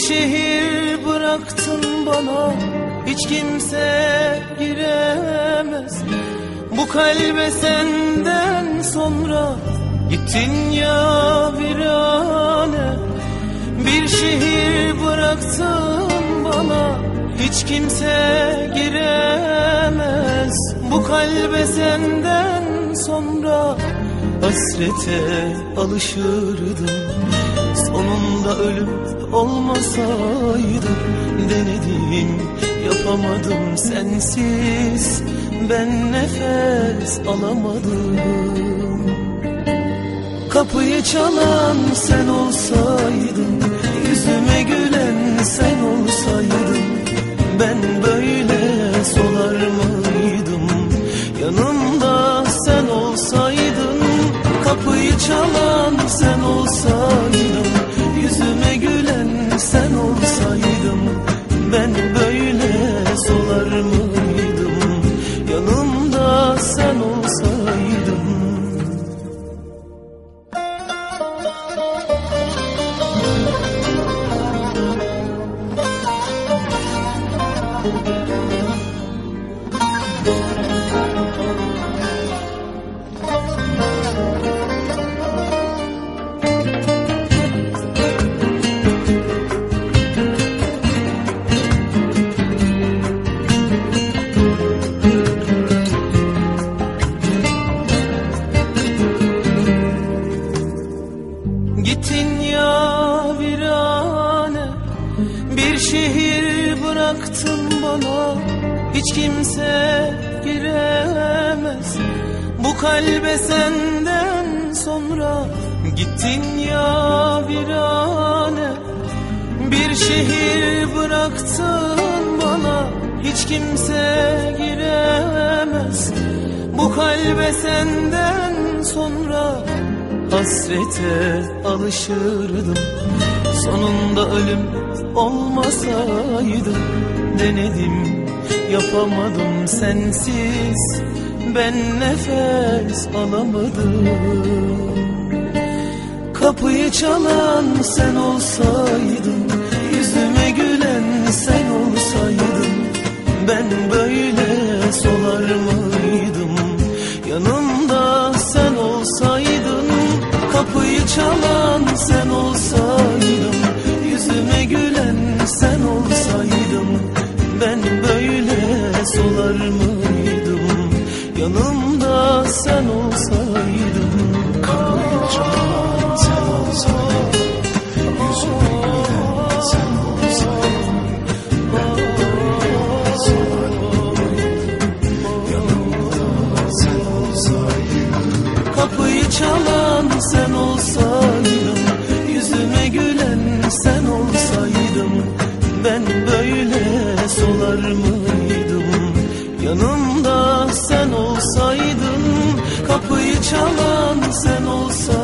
şehir bıraktın bana, hiç kimse giremez. Bu kalbe senden sonra gittin ya virane. Bir şehir bıraktın bana, hiç kimse giremez. Bu kalbe senden sonra hasrete alışırdım. Sonunda ölüm olmasaydı, denedim yapamadım sensiz. Ben nefes alamadım. Kapıyı çalan sen olsaydın, yüzüme gülen sen olsaydın, ben böyle solar mıydım? Yanımda sen olsaydın, kapıyı çalan sen olsaydın, yüzüme gülen sen olsaydın, ben böyle solar mıydım? Yanımda sen olsaydın. Gittin ya virane, bir şehir bıraktın bana, hiç kimse giremez. Bu kalbe senden sonra gittin ya virane. Bir şehir bıraktın bana, hiç kimse giremez. Bu kalbe senden sonra hasrete alışırdım. Sonunda ölüm olmasaydı, denedim yapamadım sensiz. Ben nefes alamadım. Kapıyı çalan sen olsaydın, yüzüme gülen sen olsaydın, ben böyle solar mıydım? Yanımda sen olsaydın, kapıyı çalan sen olsaydın, yüzüme gülen sen olsaydın, ben böyle solar mıydım? Yanımda sen olsaydın. Kapıyı çalan sen olsaydın, yüzüme gülen sen olsaydın, ben böyle solar mıydım? Yanımda sen olsaydın. Kapıyı çalan sen olsaydın, yüzüme gülen sen olsaydın, ben böyle solar mıydım? Yanımda sen olsaydın, kapıyı çalan sen olsaydın.